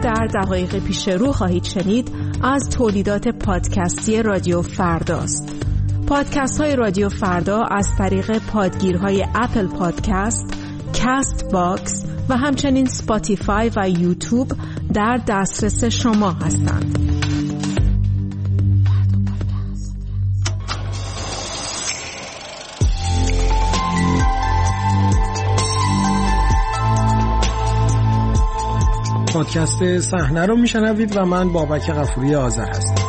در دقایق پیش رو خواهید شنید از تولیدات پادکستی رادیو فرداست. پادکست های رادیو فردا از طریق پادگیرهای اپل پادکست، کست باکس و همچنین سپاتیفای و یوتیوب در دسترس شما هستند. پادکست صحنه رو میشنوید و من بابک غفوری آذر هستم.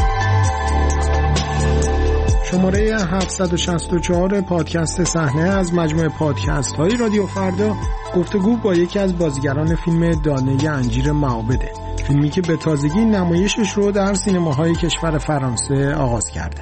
شماره 764 پادکست صحنه از مجموعه پادکست های رادیو فردا گفتگو با یکی از بازیگران فیلم دانه انجیر معابده، فیلمی که به تازگی نمایشش رو در سینماهای کشور فرانسه آغاز کرده.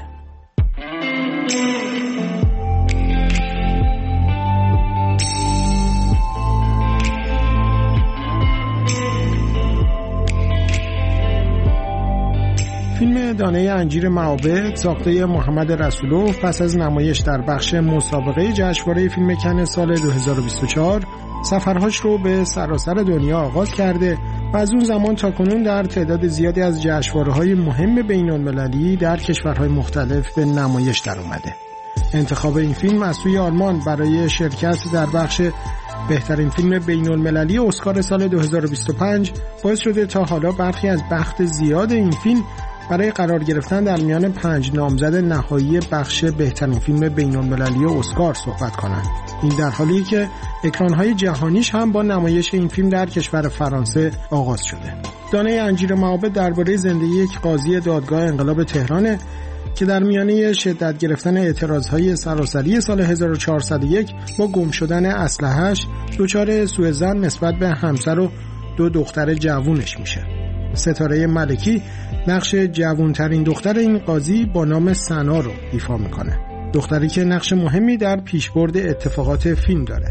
فیلم دانه انجیر معابد ساخته محمد رسولوف پس از نمایش در بخش مسابقه جشنواره فیلم کن سال 2024 سفرهاش رو به سراسر دنیا آغاز کرده و از اون زمان تا کنون در تعداد زیادی از جشنواره‌های مهم بین‌المللی در کشورهای مختلف به نمایش در اومده. انتخاب این فیلم از سوی آلمان برای شرکت در بخش بهترین فیلم بین‌المللی اسکار سال 2025 باعث شده تا حالا برخی از بخت زیاد این فیلم برای قرار گرفتن در میان 5 نامزد نهایی بخش بهترین فیلم بین‌المللی اسکار صحبت کنند. این در حالیه که اکران‌های جهانیش هم با نمایش این فیلم در کشور فرانسه آغاز شده. دانه انجیر معابد درباره زندگی یک قاضی دادگاه انقلاب تهرانه که در میانه شدت گرفتن اعتراضهای سراسری سال 1401 با گم شدن اسلحه‌اش دچار سوء ظن نسبت به همسر و 2 دختر جوونش میشه. ستاره ملکی نقش جوانترین دختر این قاضی با نام سنا رو ایفا میکنه، دختری که نقش مهمی در پیشبرد اتفاقات فیلم داره.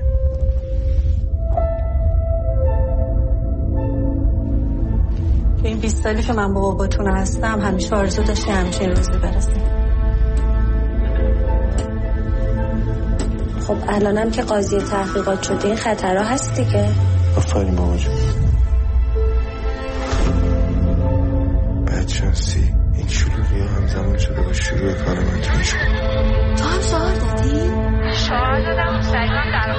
این 20 سالی که من با باباتون هستم همیشه آرزو داشتی همیشه این روزی برسه. خب الانم که قاضی تحقیقات شده این خطرها هست دیگه. آفرین بابا جون. بدشانسی این شلوغی ها همزمان شده با شروع کار من تونی شد. تو هم شعار دادی؟ شعار دادم سریعان در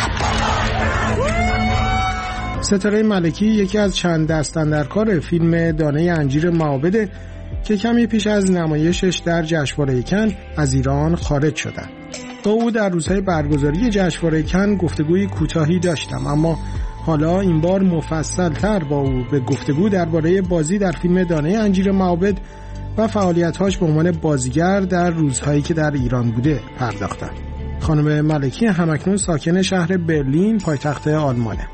آوردم. ستاره ملکی یکی از چند دستاندرکار فیلم دانه انجیر معابده که کمی پیش از نمایشش در جشنواره کن از ایران خارج شدن. با او در روزهای برگزاری جشنواره کن گفتگوی کوتاهی داشتم، اما حالا این بار مفصل‌تر با او به گفتگو درباره بازی در فیلم دانه انجیر معابد و فعالیت‌هاش به عنوان بازیگر در روزهایی که در ایران بوده پرداختم. خانم ملکی همکنون ساکن شهر برلین پایتخت آلمانه.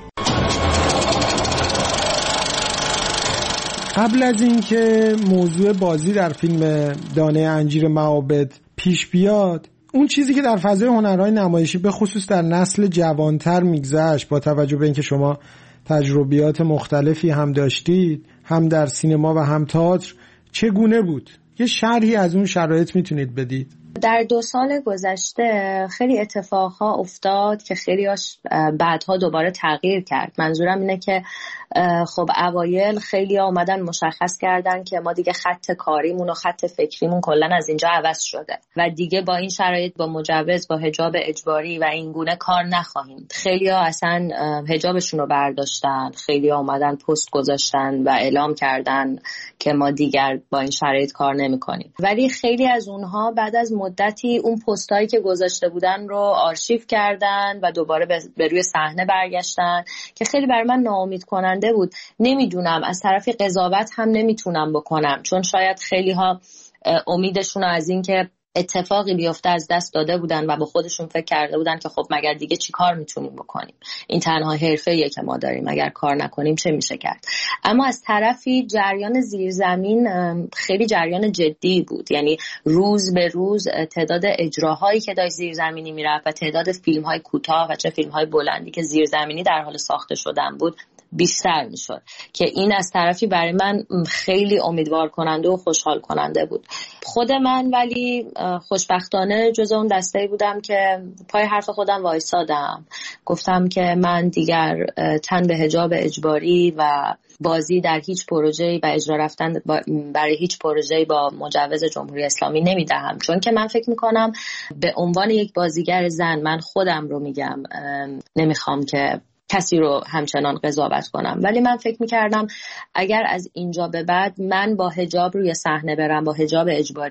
قبل از اینکه موضوع بازی در فیلم دانه انجیر معابد پیش بیاد، اون چیزی که در فضای هنرهای نمایشی به خصوص در نسل جوانتر میگذشت، با توجه به اینکه شما تجربیات مختلفی هم داشتید، هم در سینما و هم تئاتر، چگونه بود؟ یه شرحی از اون شرایط میتونید بدید؟ در 2 سال گذشته خیلی اتفاقها افتاد که خیلی‌هاش بعدها دوباره تغییر کرد. منظورم اینه که خب اوایل خیلی اومدن مشخص کردن که ما دیگه خط کاریمون و خط فکریمون کلن از اینجا عوض شده و دیگه با این شرایط با مجوز، با حجاب اجباری و این گونه کار نخواهیم. خیلی‌ها اصلا حجابشون رو برداشتن، خیلی‌ها اومدن پست گذاشتن و اعلام کردن که ما دیگر با این شرایط کار نمی‌کنیم. ولی خیلی از اونها بعد از مدتی اون پستایی که گذاشته بودن رو آرشیو کردن و دوباره به روی صحنه برگشتن که خیلی برای من ناامید کننده بود. نمیدونم، از طرفی قضاوت هم نمیتونم بکنم، چون شاید خیلی ها امیدشون از این که اتفاقی بیفته از دست داده بودن و با خودشون فکر کرده بودن که خب مگر دیگه چی کار میتونیم بکنیم، این تنها حرفه‌ایه که ما داریم، اگر کار نکنیم چه میشه کرد. اما از طرفی جریان زیرزمین خیلی جریان جدی بود، یعنی روز به روز تعداد اجراهایی که داشت زیرزمینی میرفت و تعداد فیلم‌های کوتاه و چه فیلم‌های بلندی که زیرزمینی در حال ساخته شدن بود بیشتر میشد که این از طرفی برای من خیلی امیدوار کننده و خوشحال کننده بود. خود من ولی خوشبختانه جز اون دسته‌ای بودم که پای حرف خودم وایسادم، گفتم که من دیگر تن به حجاب اجباری و بازی در هیچ پروژه‌ای و اجرا رفتن برای هیچ پروژه‌ای با مجوز جمهوری اسلامی نمیدهم، چون که من فکر میکنم به عنوان یک بازیگر زن، من خودم رو میگم، نمیخوام که کسی رو همچنان قضاوت کنم، ولی من فکر میکردم اگر از اینجا به بعد من با حجاب روی صحنه برم، با حجاب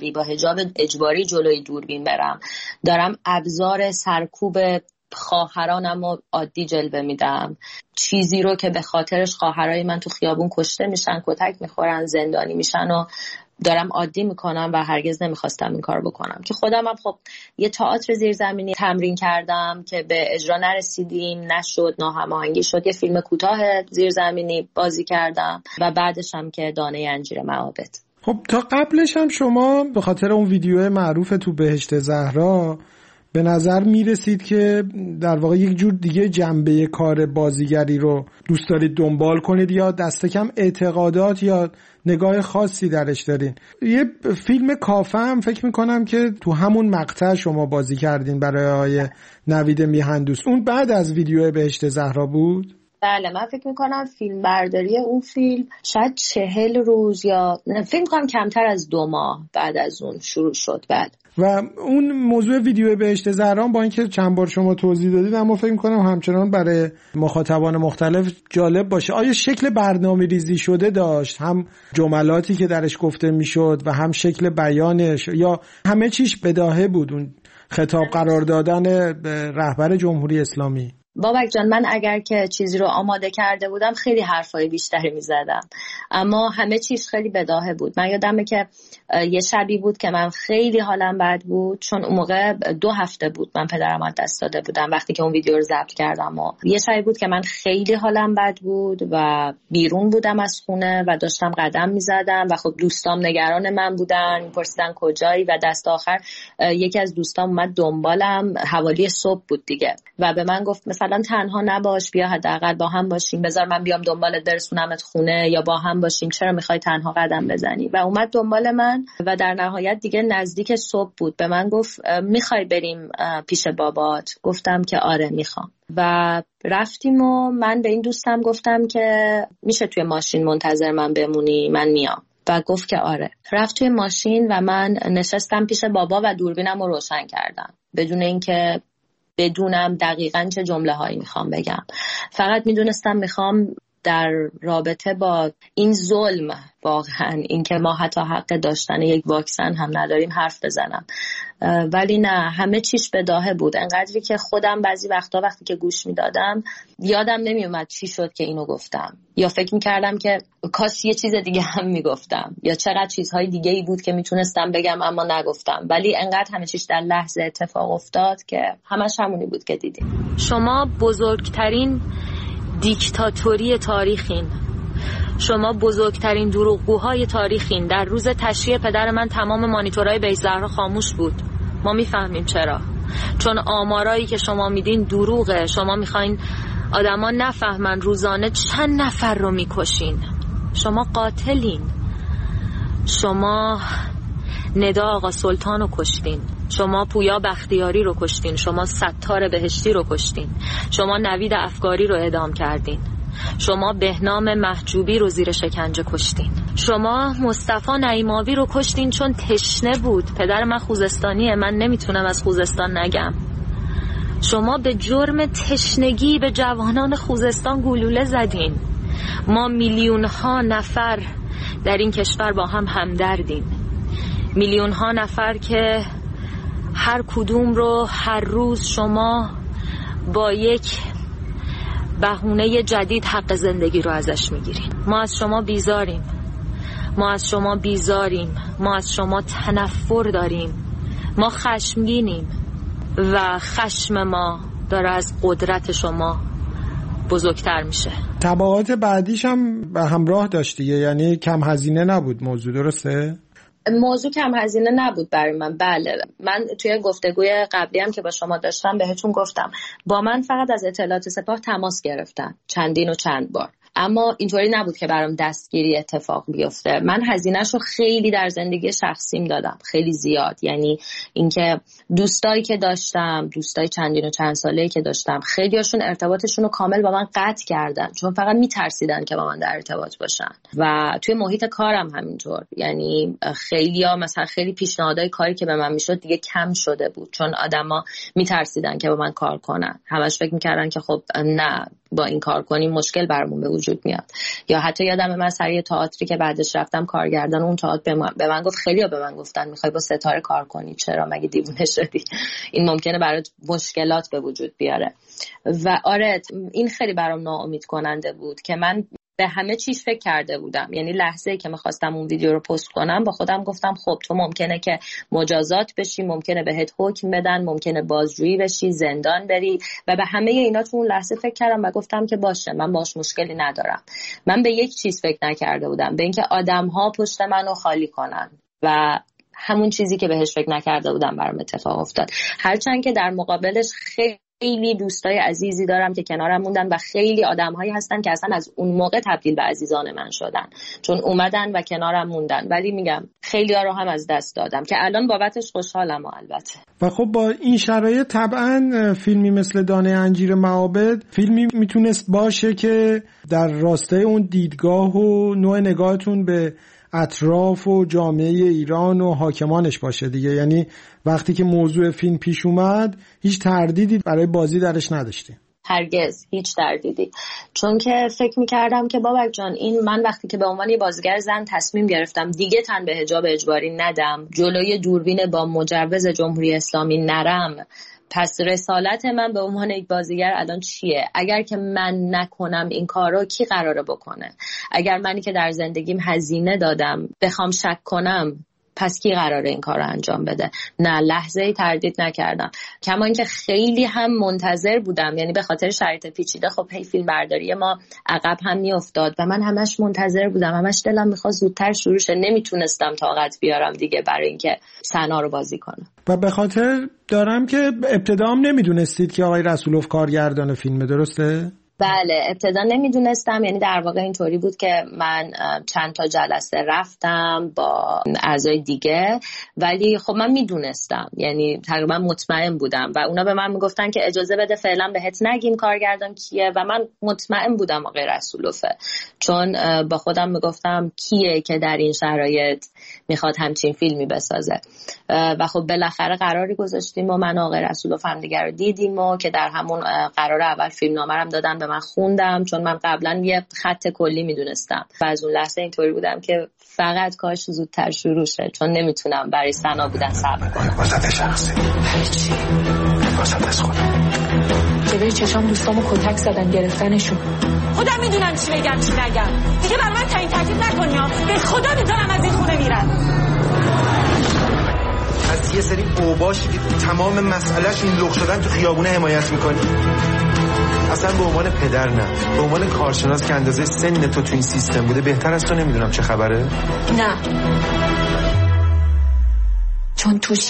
اجباری جلوی دوربین برم، دارم ابزار سرکوب خواهرانم رو عادی جلوه میدم، چیزی رو که به خاطرش خواهرای من تو خیابون کشته میشن، کتک میخورن، زندانی میشن و دارم عادی میکنم و هرگز نمیخواستم این کار بکنم. که خودم هم خب یه تئاتر زیرزمینی تمرین کردم که به اجرا نرسیدیم، نشد، ناهماهنگی شد، یه فیلم کوتاه زیرزمینی بازی کردم و بعدش هم که دانه انجیر معابد. خب تا قبلش هم شما به خاطر اون ویدیو معروف تو بهشت زهرا به نظر میرسید که در واقع یک جور دیگه جنبه کار بازیگری رو دوست دارید دنبال کنید یا دست کم اعتقادات یا نگاه خاصی درش دارین. یه فیلم کافه هم فکر میکنم که تو همون مقطع شما بازی کردین برای آقای نوید میهندوست، اون بعد از ویدیو بهشت زهرا بود؟ بله، من فکر میکنم فیلم برداری اون فیلم شاید 40 روز یا فکر میکنم کمتر از 2 ماه بعد از اون شروع شد. بعد و اون موضوع ویدیو بهشت زهرا با اینکه چند بار شما توضیح دادید اما فکر میکنم همچنان برای مخاطبان مختلف جالب باشه. آیا شکل برنامه‌ریزی شده داشت، هم جملاتی که درش گفته میشد و هم شکل بیانش، یا همه چیش بداهه بود اون خطاب قرار دادن به رهبر جمهوری اسلامی؟ بابک جان، من اگر که چیزی رو آماده کرده بودم خیلی حرفای بیشتری میزدم، اما همه چیز خیلی بداهه بود. من یادمه که یه شبی بود که من خیلی حالم بد بود، چون اون موقع 2 هفته بود من پدرم از دست داده بودم وقتی که اون ویدیو رو ضبط کردم. و یه شبی بود که من خیلی حالم بد بود و بیرون بودم از خونه و داشتم قدم میزدم و خب دوستام نگران من بودن، پرسیدن کجایی و دست آخر یکی از دوستام اومد دنبالم، حوالی صبح بود دیگه، و به من گفت مثلا تنها نباش، بیا حداقل با هم باشیم، بذار من بیام دنبالت برسونمت خونه یا با هم باشیم، چرا میخوای تنها قدم بزنی؟ و اومد دنبال من و در نهایت دیگه نزدیک صبح بود به من گفت میخوای بریم پیش بابات؟ گفتم که آره میخوام. و رفتیم و من به این دوستم گفتم که میشه توی ماشین منتظر من بمونی، من میام. و گفت که آره. رفت توی ماشین و من نشستم پیش بابا و دوربینم رو روشن کردم بدون اینکه بدونم دقیقاً چه جمله هایی میخوام بگم. فقط میدونستم میخوام در رابطه با این ظلم، واقعاً این که ما حتی حق داشتن یک واکسن هم نداریم، حرف بزنم. ولی نه، همه چیش بداهه بود، انقدری که خودم بعضی وقتا وقتی که گوش میدادم یادم نمیومد چی شد که اینو گفتم، یا فکر میکردم که کاش یه چیز دیگه هم میگفتم، یا چقدر چیزهای دیگه ای بود که میتونستم بگم اما نگفتم. ولی انقدر همه چیش در لحظه اتفاق افتاد که همش همونی بود که دیدیم. شما بزرگترین دیکتاتوری تاریخین، شما بزرگترین دروغگوهای تاریخین. در روز تشییع پدر من تمام مانیتورهای بهشت زهرا خاموش بود. ما میفهمیم چرا، چون آمارایی که شما میدین دروغه. شما میخواین آدما نفهمن روزانه چند نفر رو میکشین. شما قاتلین. شما ندا آقا سلطان رو کشتین، شما پویا بختیاری رو کشتین، شما ستار بهشتی رو کشتین، شما نوید افکاری رو اعدام کردین، شما بهنام محجوبی رو زیر شکنجه کشتین، شما مصطفی نعیماوی رو کشتین چون تشنه بود. پدر من خوزستانیه، من نمیتونم از خوزستان نگم. شما به جرم تشنگی به جوانان خوزستان گلوله زدین. ما میلیون ها نفر در این کشور با هم همدردیم، میلیون ها نفر که هر کدوم رو هر روز شما با یک بهونه جدید حق زندگی رو ازش میگیرین. ما از شما بیزاریم، ما از شما بیزاریم، ما از شما تنفر داریم، ما خشمگینیم و خشم ما داره از قدرت شما بزرگتر میشه. تبعات بعدیش هم به همراه داشت دیگه، یعنی کم هزینه نبود موضوع، درسته؟ موضوع کم هزینه نبود برای من. بله، من توی گفتگوی قبلی هم که با شما داشتم بهتون گفتم با من فقط از اطلاعات سپاه تماس گرفتن چندین و چند بار، اما اینطوری نبود که برام دستگیری اتفاق بیفته. من هزینه‌شو خیلی در زندگی شخصیم دادم، خیلی زیاد. یعنی اینکه دوستایی که داشتم، دوستای چندین و چند ساله‌ای که داشتم، خیلیاشون ارتباطشون رو کامل با من قطع کردن، چون فقط میترسیدن که با من در ارتباط باشن. و توی محیط کارم همینطور. یعنی خیلیا مثلا خیلی پیشنهادهای کاری که به من میشد دیگه کم شده بود، چون آدما میترسیدن که با من کار کنن. همش فکر میکردن که خب نه، با این کار کنیم مشکل برامون به وجود میاد. یا حتی یادم من سر یه تئاتری که بعدش رفتم کارگردان اون تئاتر به من گفت، خیلیا به من گفتن میخوای با ستاره کار کنی، چرا مگه دیوونه شدی؟ این ممکنه برات مشکلات به وجود بیاره. و آره این خیلی برام ناامید کننده بود که من به همه چیز فکر کرده بودم. یعنی لحظه‌ای که می‌خواستم اون ویدیو رو پست کنم با خودم گفتم خب تو ممکنه که مجازات بشی، ممکنه بهت حکم بدن، ممکنه بازجویی بشی، زندان بری، و به همه اینا تو اون لحظه فکر کردم و گفتم که باشه، من باهاش مشکلی ندارم. من به یک چیز فکر نکرده بودم، به اینکه آدم‌ها پشت منو خالی کنن، و همون چیزی که بهش فکر نکرده بودم برام اتفاق افتاد. هرچند که در مقابلش خیلی دوستای عزیزی دارم که کنارم موندن و خیلی آدم‌هایی هستن که اصلا از اون موقع تبدیل به عزیزان من شدن، چون اومدن و کنارم موندن. ولی میگم خیلی‌ها رو هم از دست دادم که الان بابتش خوشحالم. البته و خب با این شرایط طبعا فیلمی مثل دانه انجیر معابد فیلمی میتونست باشه که در راستای اون دیدگاه و نوع نگاهتون به اطراف و جامعه ایران و حاکمانش باشه دیگه. یعنی وقتی که موضوع فیلم پیش اومد هیچ تردیدی برای بازی درش نداشتی؟ هرگز هیچ تردیدی، چون که فکر میکردم که بابک جان، این من وقتی که به عنوان یه بازیگر زن تصمیم گرفتم دیگه تن به حجاب اجباری ندم، جلوی دوربین با مجوز جمهوری اسلامی نرم، پس رسالت من به عنوان یک بازیگر الان چیه؟ اگر که من نکنم این کارو کی قراره بکنه؟ اگر منی که در زندگیم هزینه دادم بخوام شک کنم، پس کی قراره این کار رو انجام بده؟ نه، لحظه‌ای تردید نکردم. کما اینکه خیلی هم منتظر بودم، یعنی به خاطر شرایط پیچیده خب هی فیلم برداری ما عقب هم میافتاد و من همش منتظر بودم، همش دلم می‌خواست زودتر شروع شه. نمیتونستم طاقت بیارم دیگه برای اینکه سنا رو بازی کنم. و به خاطر دارم که ابتدا هم نمیدونستید که آقای رسولوف کارگردان فیلمه، درسته؟ بله، ابتدا نمیدونستم. یعنی در واقع اینطوری بود که من چند تا جلسه رفتم با اعضای دیگه، ولی خب من میدونستم، یعنی تقریبا مطمئن بودم و اونا به من میگفتن که اجازه بده فعلا بهت نگیم کارگردان کیه، و من مطمئن بودم آقای رسولوفه، چون با خودم میگفتم کیه که در این شرایط میخواد همچین فیلمی بسازه. و خب بالاخره قراری گذاشتیم و من و آقای رسولوف هم دیگر رو دیدیم و که در همون قرار اول فیلمنامه رو دادن من خوندم، چون من قبلا یه خط کلی میدونستم و از اون لحظه اینطوری بودم که فقط کاش زودتر شروع شه، چون نمیتونم برای سنا بودن صبر کنم. واسط شخصی هیچی، واسط از خودم جلوی چشام دوستامو کتک زدن گرفتنشون. خودم میدونم چی بگم چی نگم، دیگه برای من تعیین تکلیف نکنی ها، به خدا میذارم از این خونه میرم. از یه سری اوباشی که تمام مسئلهش این لغ شدن تو خیابونه حمایت میکنی. اصلا به عنوان پدر نه، به عنوان کارشناس که اندازه سن تو این سیستم بوده بهتر از تو نمیدونم چه خبره؟ نه، چون توشی.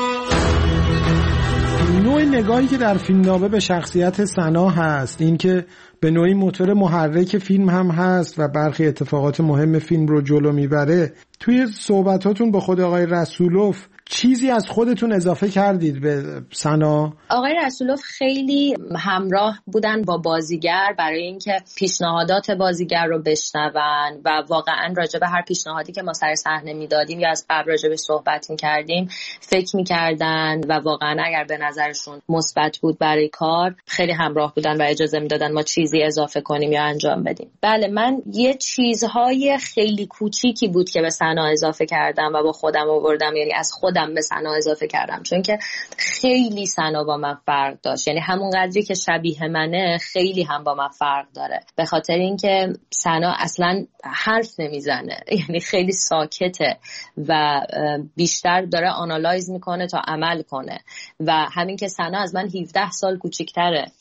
نوع نگاهی که در فیلمنامه به شخصیت سنا هست، این که به نوعی موتور محرک فیلم هم هست و برخی اتفاقات مهم فیلم رو جلو میبره، توی صحبتاتون با خود آقای رسولوف چیزی از خودتون اضافه کردید به سنا؟ آقای رسولوف خیلی همراه بودن با بازیگر برای اینکه پیشنهادات بازیگر رو بشنون و واقعا راجع به هر پیشنهادی که ما سر صحنه میدادیم یا از قبل راجع به صحبت میکردیم فکر میکردن و واقعا اگر به نظرشون مثبت بود برای کار خیلی همراه بودن و اجازه میدادن ما چیزی اضافه کنیم یا انجام بدیم. بله، من یه چیزهای خیلی کوچیکی بود که به سنا اضافه کردم و با خودم آوردم، یعنی از خودم به سنا اضافه کردم، چون که خیلی سنا با من فرق داشت. یعنی همون قدری که شبیه منه خیلی هم با من فرق داره، به خاطر اینکه سنا اصلا حرف نمیزنه، یعنی خیلی ساکته و بیشتر داره آنالایز میکنه تا عمل کنه. و همین که سنا از من 17 سال کوچیک‌تره،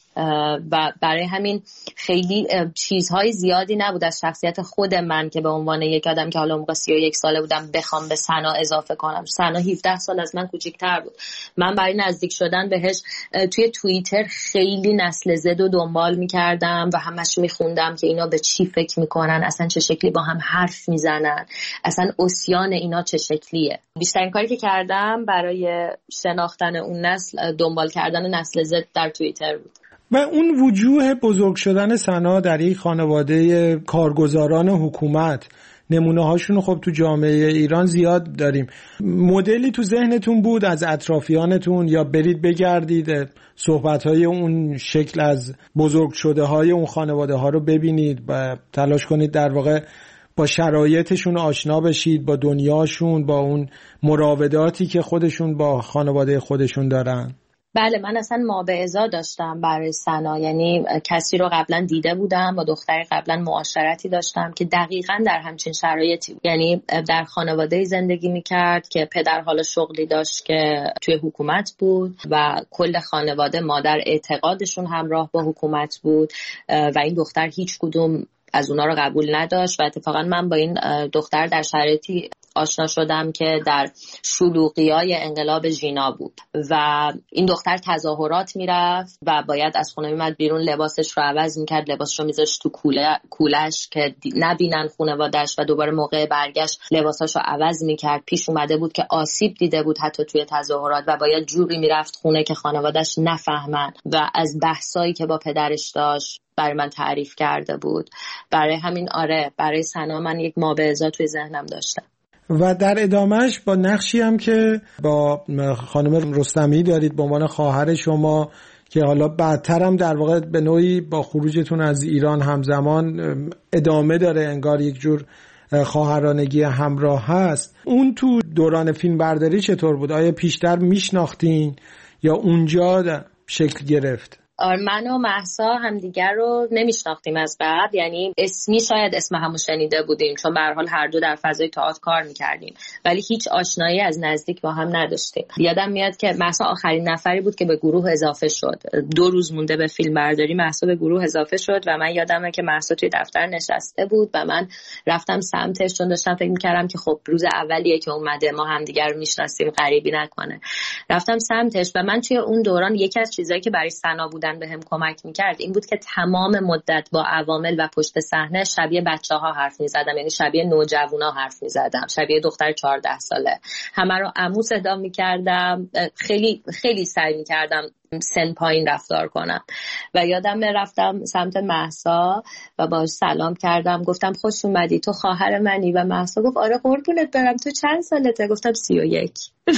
و برای همین خیلی چیزهای زیادی نبود از شخصیت خود من که به عنوان یک آدم که حالا موقع 31 ساله بودم بخوام به سنا اضافه کنم. سنا 17 سال از من کوچیک‌تر بود. من برای نزدیک شدن بهش توی توییتر خیلی نسل زد رو دنبال می‌کردم و همش می‌خوندم که اینا به چی فکر می‌کنن، اصلا چه شکلی با هم حرف می‌زنن، اصلا عصیان اینا چه شکلیه. بیشترین کاری که کردم برای شناختن اون نسل دنبال کردن نسل زد در توییتر بود. و اون وجوه بزرگ شدن سنا در یک خانواده کارگزاران حکومت، نمونه هاشون خب تو جامعه ایران زیاد داریم. مدلی تو ذهنتون بود از اطرافیانتون یا برید بگردید صحبت های اون شکل از بزرگ شده های اون خانواده ها رو ببینید و تلاش کنید در واقع با شرایطشون آشنا بشید، با دنیاشون، با اون مراوداتی که خودشون با خانواده خودشون دارن؟ بله، من اصلا مابعضا داشتم برای سنا، یعنی کسی رو قبلا دیده بودم، با دختری قبلا معاشرتی داشتم که دقیقاً در همچین شرایطی بود. یعنی در خانواده‌ای زندگی میکرد که پدر حالا شغلی داشت که توی حکومت بود و کل خانواده مادر اعتقادشون همراه با حکومت بود و این دختر هیچ کدوم از اونا رو قبول نداشت و اتفاقا من با این دختر در شرایطی آشنا شدم که در شلوغی‌های انقلاب ژینا بود و این دختر تظاهرات میرفت و باید از خونه میمد بیرون، لباسش رو عوض میکرد، لباسش رو میذاشت تو کولش که نبینن خانواده‌اش و دوباره موقع برگشت لباساش رو عوض میکرد. پیش اومده بود که آسیب دیده بود حتی توی تظاهرات و باید جوری میرفت خونه که خانواده‌اش نفهمن و از بحثایی که با پدرش داشت برای من تعریف کرده بود. برای همین برای سنا من یک مابعضا توی ذهنم داشتم. و در ادامهش با نقشی هم که با خانم رستمی دارید به عنوان خواهر شما که حالا بعدتر هم در واقع به نوعی با خروجتون از ایران همزمان ادامه داره، انگار یک جور خواهرانگی همراه هست. اون تو دوران فیلم برداری چطور بود؟ آیا پیشتر میشناختین یا اونجا شکل گرفت؟ من و مهسا همدیگر رو نمیشناختیم از قبل، یعنی اسمی شاید اسم همو شنیده بودیم چون به هر حال هر دو در فضای تئاتر کار میکردیم ولی هیچ آشنایی از نزدیک با هم نداشتیم. یادم میاد که مهسا آخرین نفری بود که به گروه اضافه شد. 2 روز مونده به فیلم برداری مهسا به گروه اضافه شد و من یادمه که مهسا توی دفتر نشسته بود و من رفتم سمتش چون داشتم فکر میکردم که خب روز اولیه که اومده، ما همدیگر رو میشناسیم، غریبی نکنه. رفتم سمتش و من توی اون دوران یکی از چیزایی که برای سنا بودن بهم کمک میکرد این بود که تمام مدت با عوامل و پشت صحنه شبیه بچه‌ها حرف میزدم، یعنی شبیه نوجوانا حرف میزدم، شبیه دختر 14 ساله. همه رو عمو صدا میکردم، خیلی خیلی سعی میکردم سن پایین رفتار کنم و یادم رفتم سمت مهسا و باهاش سلام کردم، گفتم خوش اومدی، تو خواهر منی؟ و مهسا گفت آره قربونت برم، تو چند سالته؟ گفتم 31.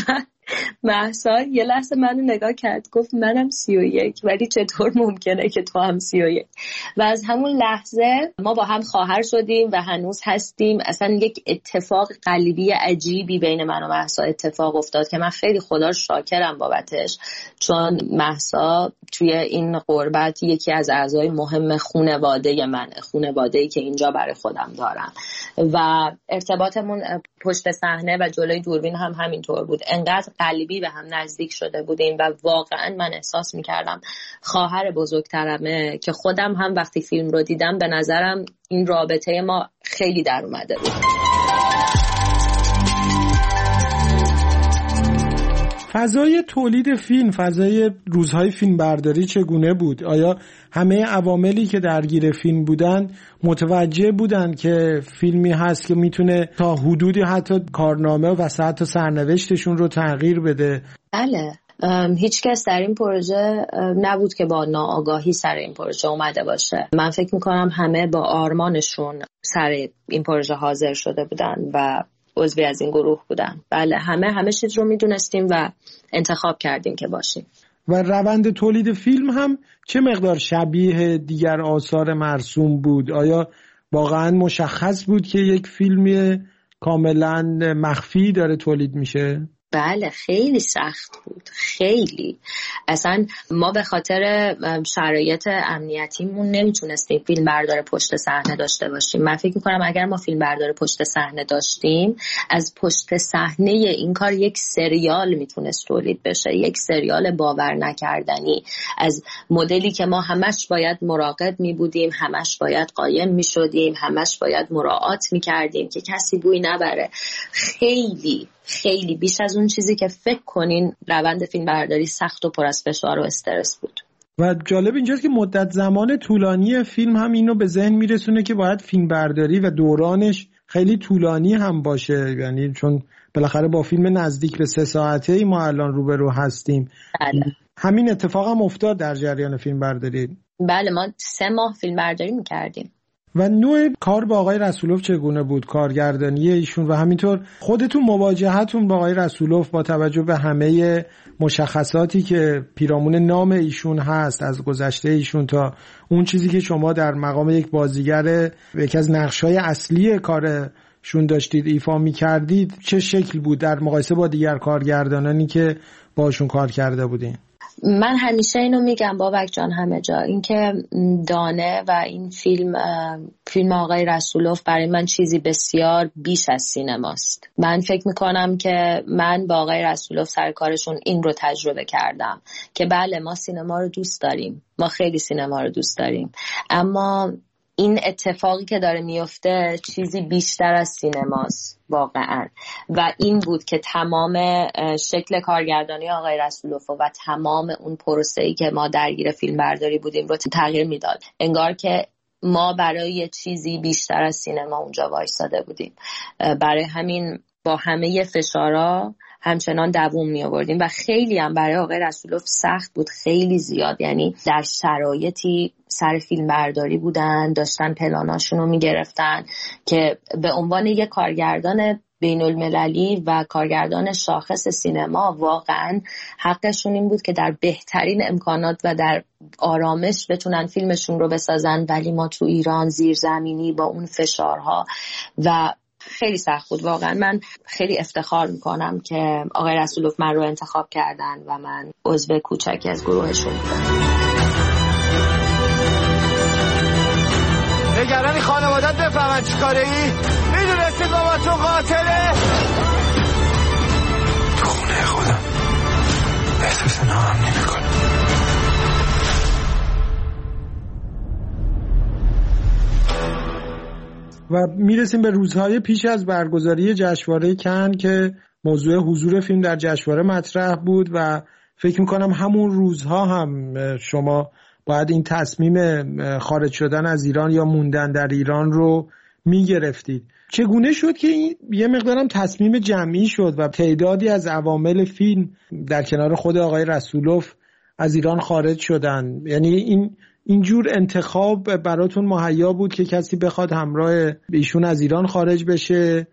مهسا یه لحظه منو نگاه کرد گفت منم 31 ولی چطور ممکنه که تو هم 31؟ و از همون لحظه ما با هم خواهر شدیم و هنوز هستیم. اصلا یک اتفاق قلبی عجیبی بین من و مهسا اتفاق افتاد که من خیلی خدا رو شاکرم بابتش، چون مهسا توی این قربت یکی از اعضای مهم خانواده منه، خانواده‌ای که اینجا برای خودم دارم و ارتباطمون پشت صحنه و جلوی دوربین هم همینطور بود. انقدر قلبی به هم نزدیک شده بودیم و واقعا من احساس میکردم خواهر بزرگترمه که خودم هم وقتی فیلم رو دیدم به نظرم این رابطه ما خیلی در اومده بود. فضای تولید فیلم، فضای روزهای فیلم برداری چگونه بود؟ آیا همه عواملی که درگیر فیلم بودن متوجه بودن که فیلمی هست که میتونه تا حدودی حتی کارنامه و حتی سرنوشتشون رو تغییر بده؟ بله، هیچ کس در این پروژه نبود که با ناآگاهی سر این پروژه اومده باشه. من فکر میکنم همه با آرمانشون سر این پروژه حاضر شده بودن و عضوی از این گروه بودن. بله، همه چیز رو میدونستیم و انتخاب کردیم که باشیم. و روند تولید فیلم هم چه مقدار شبیه دیگر آثار مرسوم بود؟ آیا واقعا مشخص بود که یک فیلم کاملا مخفی داره تولید میشه؟ بله خیلی سخت بود، خیلی. اصلا ما به خاطر شرایط امنیتیمون نمیتونستیم فیلم بردار پشت صحنه داشته باشیم. من فکر میکنم اگر ما فیلم بردار پشت صحنه داشتیم، از پشت صحنه این کار یک سریال میتونست تولید بشه، یک سریال باور نکردنی، از مدلی که ما همش باید مراقب میبودیم، همش باید قایم میشدیم، همش باید مراعات میکردیم که کسی بوی نبره. خیلی خیلی بیش از اون چیزی که فکر کنین روند فیلم برداری سخت و پر از فشار و استرس بود. و جالب اینجاست که مدت زمان طولانی فیلم هم اینو به ذهن میرسونه که باید فیلم برداری و دورانش خیلی طولانی هم باشه، یعنی چون بالاخره با فیلم نزدیک به 3 ساعته ما الان روبرو هستیم. بله. همین اتفاق هم افتاد در جریان فیلم برداری. بله ما 3 ماه فیلم برداری میکردیم. و نوع کار با آقای رسولوف چگونه بود؟ کارگردانی ایشون و همینطور خودتون مواجهتون با آقای رسولوف با توجه به همه مشخصاتی که پیرامون نام ایشون هست، از گذشته ایشون تا اون چیزی که شما در مقام یک بازیگر یکی از نقش‌های اصلی کارشون داشتید ایفا می‌کردید، چه شکل بود در مقایسه با دیگر کارگردانانی که باشون کار کرده بودین؟ من همیشه اینو میگم بابک جان همه جا، اینکه دانه و این فیلم آقای رسولوف برای من چیزی بسیار بیش از سینماست. من فکر میکنم که من با آقای رسولوف سر کارشون این رو تجربه کردم که بله ما سینما رو دوست داریم، ما خیلی سینما رو دوست داریم، اما این اتفاقی که داره میفته چیزی بیشتر از سینماست واقعا. و این بود که تمام شکل کارگردانی آقای رسولوف و تمام اون پروسه‌ای که ما درگیر فیلم برداری بودیم رو تغییر میداد. انگار که ما برای چیزی بیشتر از سینما اونجا وایساده بودیم. برای همین با همه فشارها همچنان دووم می آوردیم و خیلی هم برای آقای رسولوف سخت بود، خیلی زیاد. یعنی در شرایطی سر فیلم برداری بودن، داشتن پلاناشون رو می گرفتن که به عنوان یک کارگردان بین المللی و کارگردان شاخص سینما واقعا حقشون این بود که در بهترین امکانات و در آرامش بتونن فیلمشون رو بسازن، ولی ما تو ایران زیرزمینی با اون فشارها و خیلی سخت بود. واقعا من خیلی افتخار میکنم که آقای رسولوف من رو انتخاب کردن و من عضو کوچکی از گروهشون بودم. نگرانی خانوادت بفهمن چی کاره ای؟ میدونستی بابا تو قاتله؟ تو خونه خودم احساس ناامنی میکنم. و میرسیم به روزهای پیش از برگزاری جشنواره کن که موضوع حضور فیلم در جشنواره مطرح بود و فکر میکنم همون روزها هم شما باید این تصمیم خارج شدن از ایران یا موندن در ایران رو میگرفتید. چگونه شد که این یه مقدارم تصمیم جمعی شد و تعدادی از عوامل فیلم در کنار خود آقای رسولوف از ایران خارج شدن؟ یعنی اینجور انتخاب براتون مهیا بود که کسی بخواد همراه ایشون از ایران خارج بشه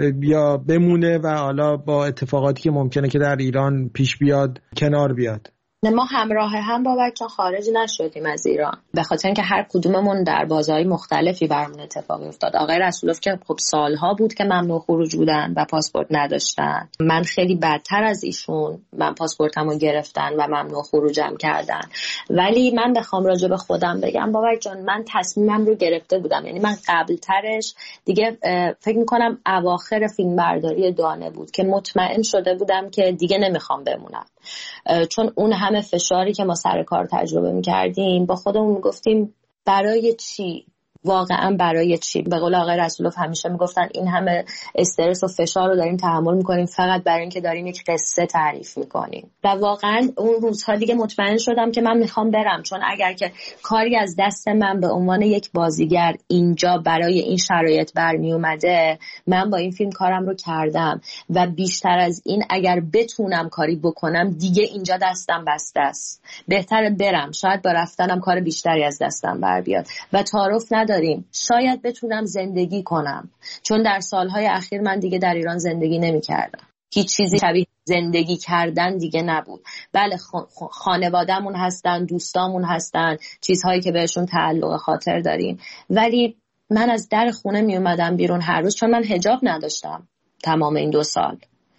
یا بمونه و حالا با اتفاقاتی که ممکنه که در ایران پیش بیاد کنار بیاد؟ ما همراه هم بابک جان خارج نشدیم از ایران، به خاطر اینکه هر کدوممون در بازارهای مختلفی برامون اتفاق افتاد. آقای رسولوف که خب سالها بود که ممنوع خروج بودن و پاسپورت نداشتن. من خیلی بدتر از ایشون، من پاسپورتمو گرفتن و ممنوع خروجم کردن. ولی من بخوام راجع به خودم بگم بابک جان، من تصمیمم رو گرفته بودم. یعنی من قبلترش دیگه فکر میکنم اواخر فیلم برداری دانه بود که مطمئن شده بودم که دیگه نمیخوام بمونم، چون اون همه فشاری که ما سر کار تجربه می‌کردیم با خودمون میگفتیم برای چی؟ واقعا برای چی؟ به قول آقای رسولوف همیشه میگفتن این همه استرس و فشار رو داریم تحمل میکنیم فقط برای اینکه داریم یک قصه تعریف میکنیم. و واقعا اون روزها دیگه مطمئن شدم که من میخوام برم، چون اگر که کاری از دست من به عنوان یک بازیگر اینجا برای این شرایط برمی اومده، من با این فیلم کارم رو کردم و بیشتر از این اگر بتونم کاری بکنم دیگه اینجا دستم بسته است. بهتره برم، شاید با رفتنم کار بیشتری از دستم بر بیاد و تعارف نداریم. شاید بتونم زندگی کنم، چون در سالهای اخیر من دیگه در ایران زندگی نمی کردم. هیچ چیزی شبیه زندگی کردن دیگه نبود. بله خانوادهمون هستن، دوستامون هستن، چیزهایی که بهشون تعلق خاطر داریم، ولی من از در خونه می اومدم بیرون هر روز، چون من حجاب نداشتم تمام این 2 سال.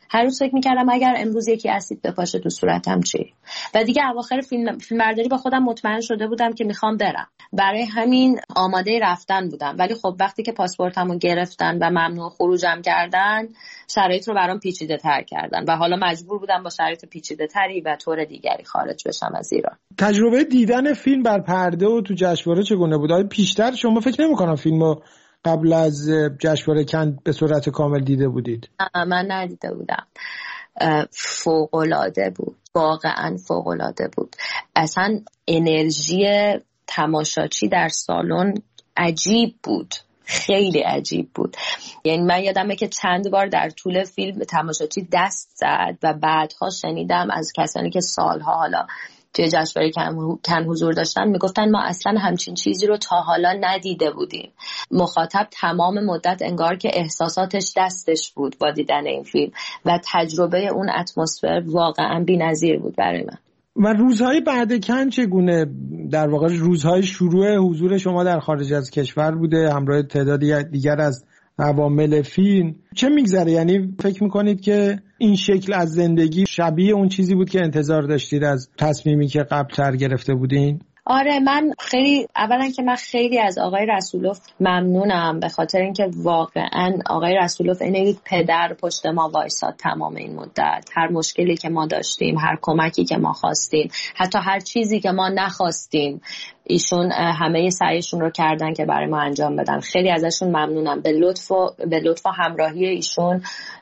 هر روز فکر میکردم اگر امروز یکی اسید بپاشه تو صورتم چی. و دیگه اواخر فیلم برداری با خودم مطمئن شده بودم که میخوام برم، برای همین آماده رفتن بودم. ولی خب وقتی که پاسپورتمو گرفتن و ممنوع خروجم کردن، شرایط رو برام پیچیده تر کردن و حالا مجبور بودم با شرایط پیچیده تری و طور دیگری خارج بشم از ایران. تجربه دیدن فیلم بر پرده و تو جشنواره چگونه بود؟ پیشتر شما فکر نمی‌کنم فیلمو قبل از جشنواره کن به صورت کامل دیده بودید؟ من ندیده بودم. فوق‌العاده بود، واقعا فوق‌العاده بود. اصلا انرژی تماشاچی در سالن عجیب بود، خیلی عجیب بود. یعنی من یادمه که چند بار در طول فیلم تماشاچی دست زد و بعدها شنیدم از کسانی که سالها حالا توی جشنواره کن حضور داشتن میگفتن ما اصلا همچین چیزی رو تا حالا ندیده بودیم. مخاطب تمام مدت انگار که احساساتش دستش بود با دیدن این فیلم و تجربه اون اتمسفر واقعا بی‌نظیر بود برای من. و روزهای بعد کن چگونه؟ در واقع روزهای شروع حضور شما در خارج از کشور بوده همراه تعدادی دیگر از عوامل فیلم. چه میگذره؟ یعنی فکر میکنید که این شکل از زندگی شبیه اون چیزی بود که انتظار داشتید از تصمیمی که قبل‌تر گرفته بودین؟ آره، من خیلی از آقای رسولوف ممنونم، به خاطر اینکه واقعا آقای رسولوف اینه یک پدر پشت ما وایساد تمام این مدت. هر مشکلی که ما داشتیم، هر کمکی که ما خواستیم، حتی هر چیزی که ما نخواستیم، ایشون همه سعیشون رو کردن که برای ما انجام بدن. خیلی ازشون ممنونم. به لطف و همراهی ایشون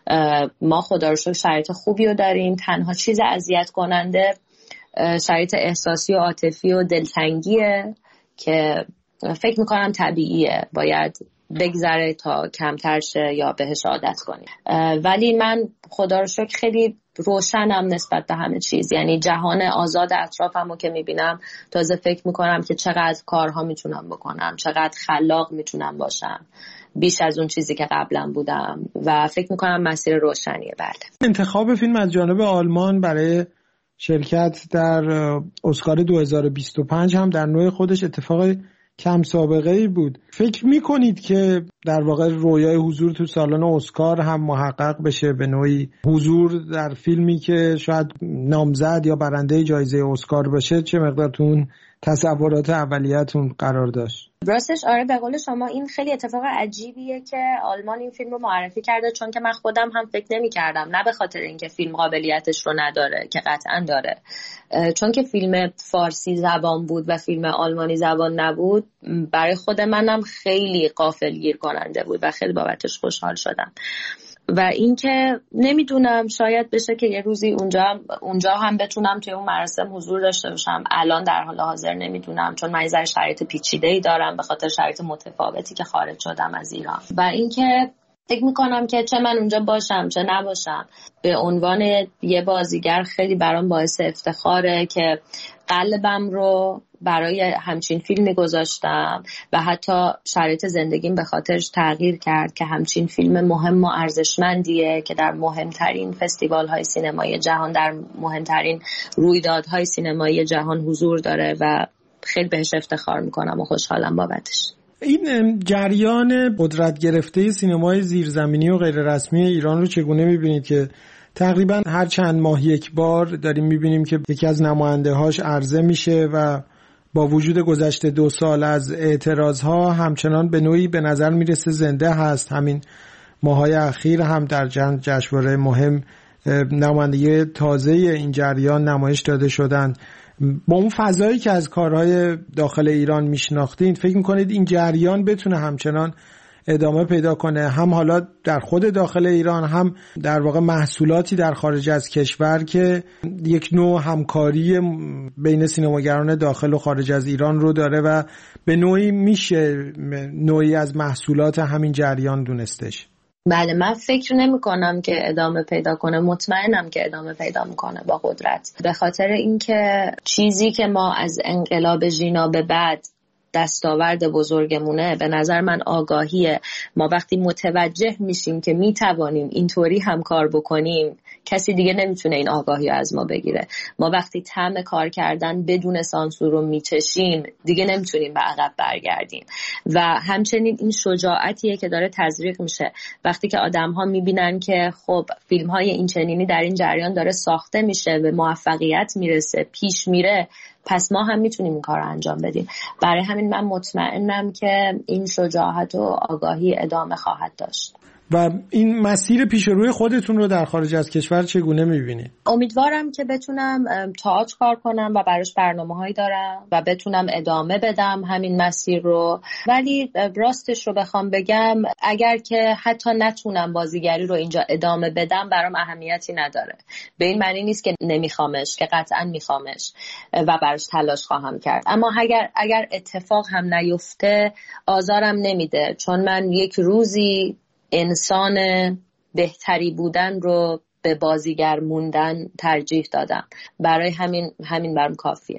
ما خدا رو شکر شرایط خوبی رو داریم. تنها چیز اذیت کننده شرایط احساسی و عاطفی و دلتنگیه که فکر میکنم طبیعیه، باید بگذره تا کمتر شه یا بهش عادت کنیم. ولی من خدا رو شکر خیلی روشنم نسبت به همه چیز. یعنی جهان آزاد اطرافمو که میبینم تازه فکر میکنم که چقدر کارها میتونم بکنم، چقدر خلاق میتونم باشم، بیش از اون چیزی که قبلا بودم و فکر میکنم مسیر روشنیه. بله. انتخاب فیلم از جانب آلمان برای شرکت در اسکار 2025 هم در نوع خودش اتفاق کم سابقه ای بود. فکر میکنید که در واقع رویای حضور تو سالن اسکار هم محقق بشه، به نوعی حضور در فیلمی که شاید نامزد یا برنده جایزه اسکار باشه؟ چه مقدار تو اون تصورات اولیه‌تون قرار داشت؟ راستش آره، به قول شما این خیلی اتفاق عجیبیه که آلمان این فیلم رو معرفی کرده، چون که من خودم هم فکر نمی کردم، نه به خاطر اینکه فیلم قابلیتش رو نداره که قطعا داره، چون که فیلم فارسی زبان بود و فیلم آلمانی زبان نبود، برای خود منم خیلی غافلگیر کننده بود و خیلی بابتش خوشحال شدم. و اینکه نمیدونم شاید بشه که یه روزی اونجا هم بتونم توی اون مراسم حضور داشته باشم. الان در حال حاضر نمیدونم، چون من یه ذره شرایط پیچیده‌ای دارم به خاطر شرایط متفاوتی که خارج شدم از ایران. و اینکه فکر میکنم که چه من اونجا باشم چه نباشم، به عنوان یه بازیگر خیلی برام باعث افتخاره که قلبم رو برای همچین فیلمی گذاشتم و حتی شرایط زندگیم به خاطرش تغییر کرد که همچین فیلم مهم و ارزشمندیه که در مهمترین فستیوال‌های سینمایی جهان، در مهمترین رویدادهای سینمایی جهان حضور داره و خیلی بهش افتخار میکنم و خوشحالم بابتش. این جریان قدرت گرفته سینمای زیرزمینی و غیر رسمی ایران رو چگونه می‌بینید که تقریبا هر چند ماه یک بار داریم می‌بینیم که یکی از نماینده‌هاش عرضه میشه و با وجود گذشته 2 سال از اعتراضها همچنان به نوعی به نظر میرسه زنده هست. همین ماهای اخیر هم در جشنواره مهم نمایندگی تازه این جریان نمایش داده شدند. با اون فضایی که از کارهای داخل ایران میشناختین، فکر میکنید این جریان بتونه همچنان ادامه پیدا کنه، هم حالا در خود داخل ایران، هم در واقع محصولاتی در خارج از کشور که یک نوع همکاری بین سینماگران داخل و خارج از ایران رو داره و به نوعی میشه نوعی از محصولات همین جریان دونستش؟ بله، من فکر نمی کنم که ادامه پیدا کنه، مطمئنم که ادامه پیدا میکنه با قدرت، به خاطر اینکه چیزی که ما از انقلاب ژینا به بعد دستاورد بزرگمونه به نظر من آگاهیه. ما وقتی متوجه میشیم که میتوانیم اینطوری هم کار بکنیم کسی دیگه نمیتونه این آگاهی رو از ما بگیره. ما وقتی طعم کار کردن بدون سانسور رو میچشیم دیگه نمیتونیم به عقب برگردیم. و همچنین این شجاعتیه که داره تزریق میشه وقتی که آدم‌ها میبینن که خب فیلم‌های این چنینی در این جریان داره ساخته میشه، به موفقیت میرسه، پیش میره، پس ما هم میتونیم این کار رو انجام بدیم. برای همین من مطمئنم که این شجاعت و آگاهی ادامه خواهد داشت. و این مسیر پیش روی خودتون رو در خارج از کشور چگونه میبینید؟ امیدوارم که بتونم تئاتر کار کنم و براش برنامه‌هایی دارم و بتونم ادامه بدم همین مسیر رو. ولی راستش رو بخوام بگم اگر که حتی نتونم بازیگری رو اینجا ادامه بدم برام اهمیتی نداره. به این معنی نیست که نمیخوامش، که قطعا میخوامش و براش تلاش خواهم کرد. اما اگر اتفاق هم نیفته آزارم نمیده، چون من یک روزی انسان بهتری بودن رو به بازیگر موندن ترجیح دادم. برای همین برام کافیه.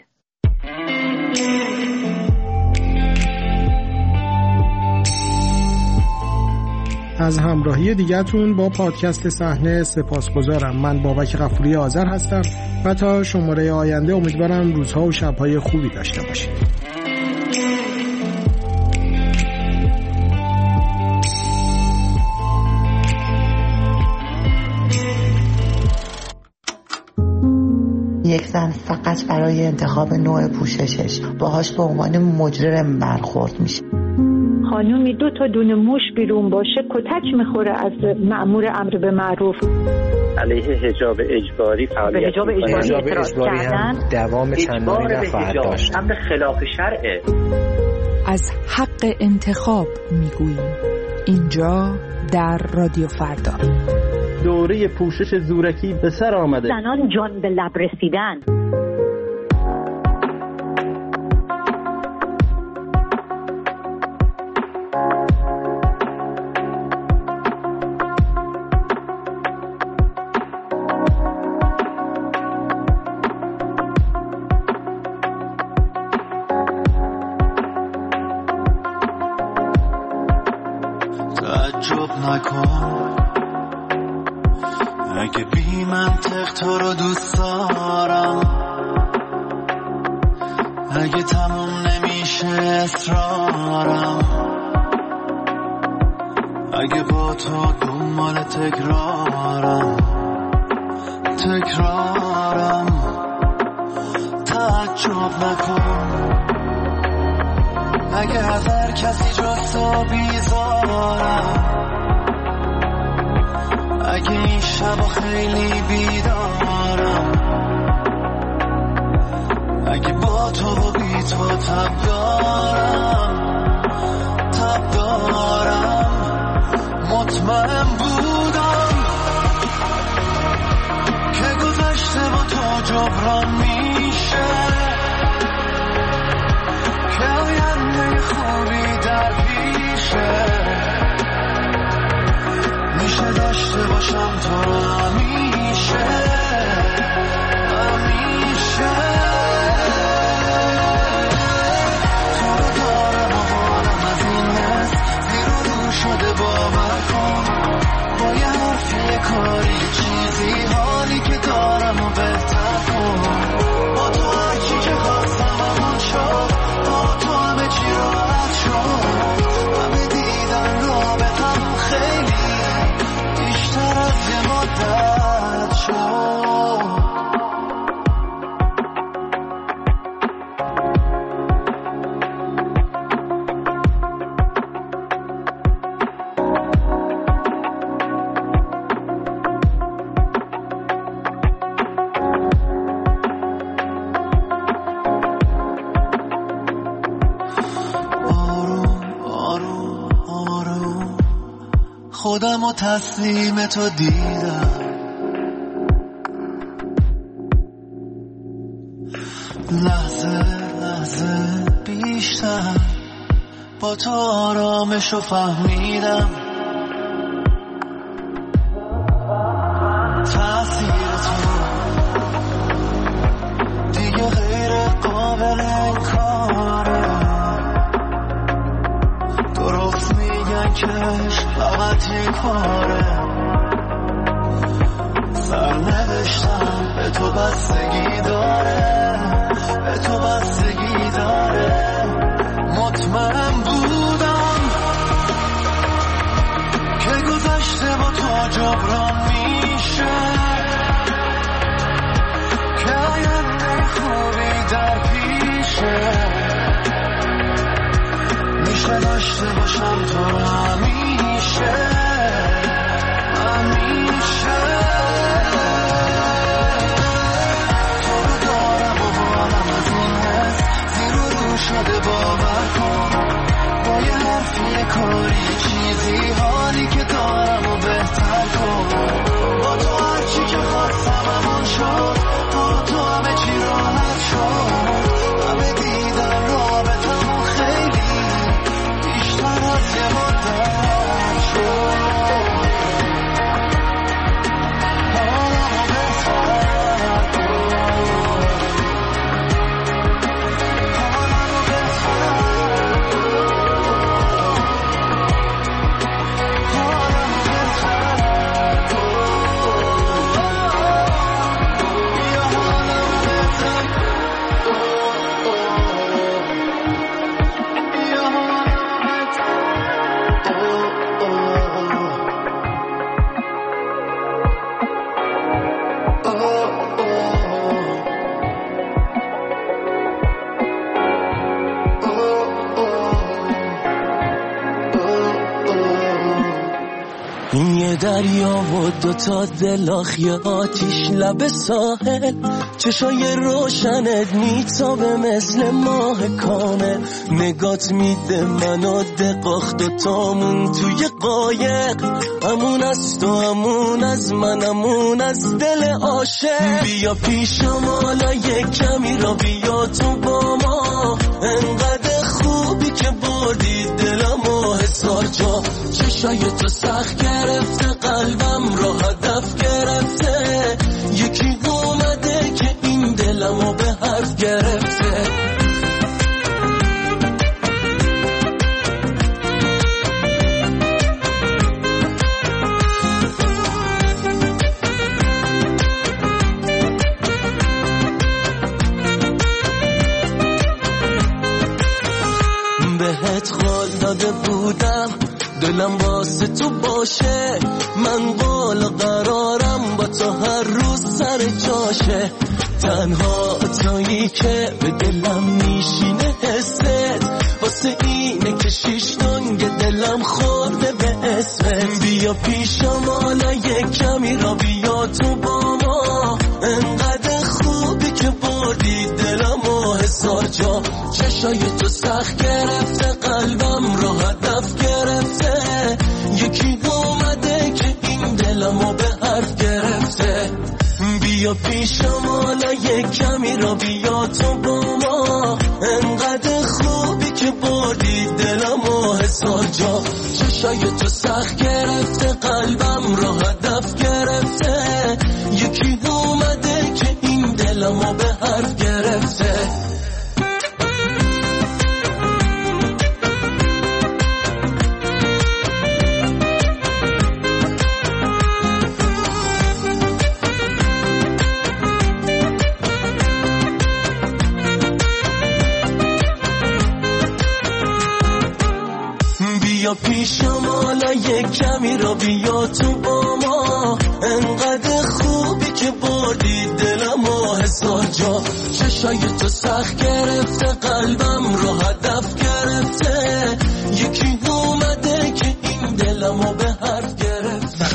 از همراهی دیگه‌تون با پادکست صحنه سپاسگزارم. من بابک غفوری آذر هستم و تا شماره آینده امیدوارم روزها و شب‌های خوبی داشته باشید. یک زن فقط برای انتخاب نوع پوششش باهاش به عنوان مجرم برخورد میشه. خانومی 2 تا دونه موش بیرون باشه کتک میخوره از مأمور امر به معروف. علیه حجاب اجباری فعالیت حجاب اجباری هم دوام چندانی نفر داشت. امر خلاف شرعه. از حق انتخاب میگوییم اینجا در رادیو فردا. دوره پوشش زورکی به سر آمده. زنان جان به لب رسیدن. تعجب نکن اگه بی منطق تو رو دوست دارم، اگه تموم نمیشه اصرارم، اگه با تو دنبال تکرارم تعجب نکن اگه از هر کسی جز تو بیزارم، اگه این شب خیلی بیدارم، اگه با تو و بی تو تب دارم مطمئن بودم که گذشته با تو جبران میشه، که آینده خوبی در پیشه، میشه داشته باشم تو همیشه تو رو دارم و حالم از این حس زیر و رو شده باور کن، با یه حرفی کاری چیزی حالی که دارم و بهتر کن، با تو هرچی که خواستم همون شد، با تو همه چی راحت شد، همه دیدن رابطم خیلی بیشتر از یه مدت شد. خودم و تسلیم تو دیدم، لحظه بیشتر با تو آرامش رو فهمیدم، تأثیر تو دیگه غیر قابل انکاره، درست میگن که فقط یک باره سر تو بستگی داره، به تو بستگی داره. مطمئن بودم که گذشته با تو جبران میشه، که آینده خوبی در پیشه. میشه داشته باشم تو رو همیشه، همیشه. تو رو دارم و بالم از این حس زیر و رو شده، باور کن با یه حرفی یه کاری چیزی حالی که دارم و بهتر کن. با تو هرچی که خواستم همون شد، با تو همه چی راحت شد. همه دیدم رابطمون خیلی بیشتر از یه مدت شد. حالمو بهتر کن، حالمو بهتر این یه دریا و دوتا دلاخ، یه آتیش لب ساحل، چشای روشنت میتابه مثل ماه کامل. نگات میده منو دقاخ، دوتامون توی قایق، امون از تو، امون از من، امون از دل عاشق. بیا پیشم حالا یک کمی را بیا تو با ما، انقدر خوبی که بردی دلم و حسار جا. چشای تو سخت گرفته، قلبم را هدف گرفته، یکی اومده که این دلمو به حرف گرفته. بهت قول داده بودم دلم واسه تو باشه، من قول قرارم با تو هر روز سر جاشه. تنها تویی که به دلم میشینه حست، واسه اینه که شیش دنگ دلم خورده به اسمت. بیا پیشم حالا یک کمی را بیا تو با ما، انقدر خوبی که بردی دلم و حسار جا. چشای تو سخت گرفته، قلبم را هدف گرفته، یکی اومده که این دلمو به حرف گرفته. بیا پیشم حالا یک کمی را بیا تو با ما، انقدر خوبی که بردی دلمو حسار جا. چشای تو سخت گرفته، قلبم را هدف گرفته، یکی اومده که این دلمو به حرف گرفته. بیا پیشم حالا یک کمی را بیا تو با ما، انقدر خوبی که بردی دلم و حسار جا. چشای تو سخت گرفته، قلبم را هدف گرفته، یکی اومده که این دلمو به حرف گرفته.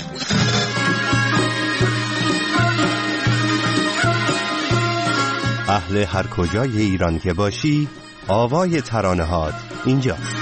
اهل هر کجای ایران که باشی، آوای ترانه‌هات اینجاست.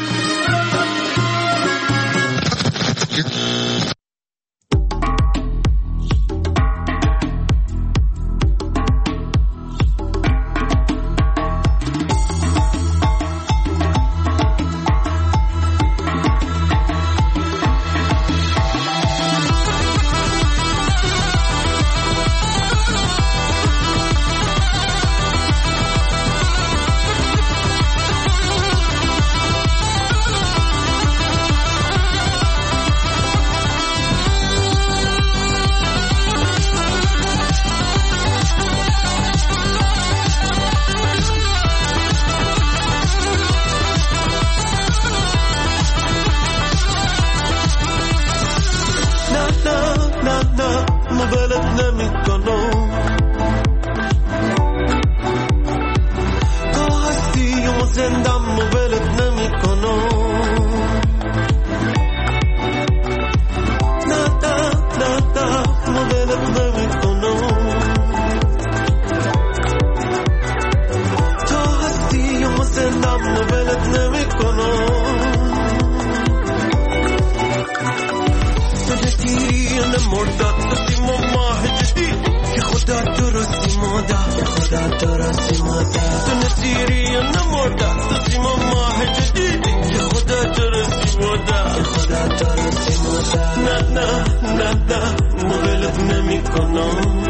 خدا درستی مادر، خدا درستی مادر، تو نسیری یا نمردر، تو سیما ماه جدیدی که خدا درستی مادر، که خدا درستی مادر. نه نه نه نه مغلط نمی کنم،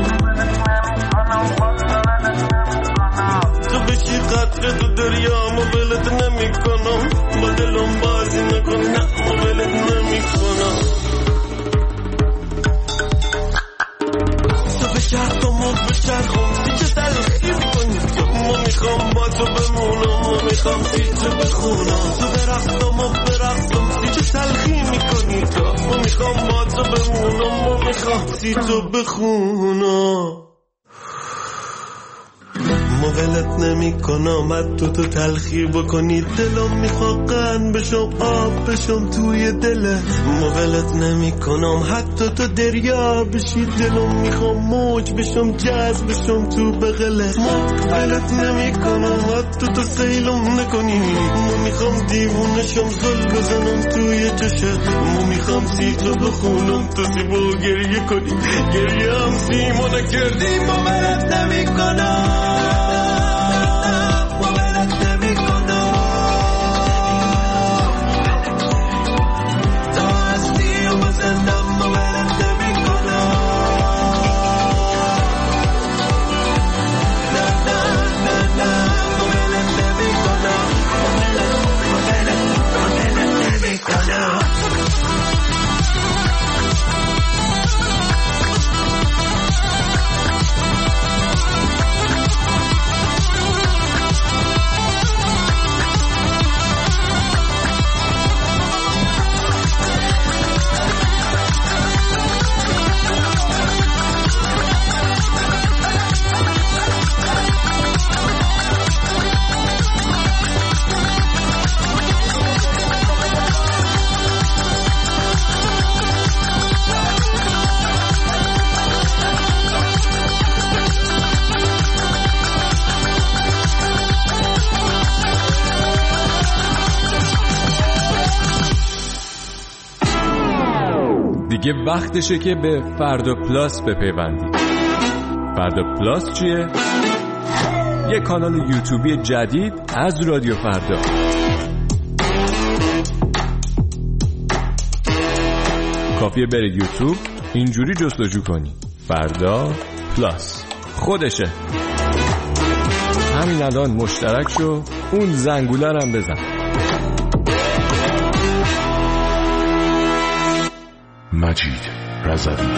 تو بشی قطره تو دریا مغلط نمی کنم، با دلم بازی نکن، نه مغلط نمی کنم. تو بچرخم و بچرخم سی چه تلخی کنی، ما میخوام با تو بمونم، ما میخوام سی تو بخونم، تو برقصم و برقصم سی چه تلخی میکنی تو، ما میخوام با تو بمونم، ما میخوام سی تو بخونم. مغلط نمی کنم حتی تو تلخی بکنی، دلم میخواد قند بشم آب بشم توی دله. مغلط نمی کنم حتی تو دریا بشی، دلم میخوام موج بشم جذب بشم تو بغله. مغلط نمی کنم حتی تو سیلم نکنی، ما میخوام دیوونه شم زل بزنم توی چشت، ما میخوام سی تو بخونم تو سی با گریه کنی، گریه هم سی ما نکردی. مغلط نمی کنم دیگه وقتشه که به فردا پلاس بپیوندید. فردا پلاس چیه؟ یه کانال یوتیوبی جدید از رادیو فردا. کافیه برید یوتیوب اینجوری جستجو کنی فردا پلاس، خودشه. همین الان مشترک شو، اون زنگوله رو هم بزن. مجید رضوی.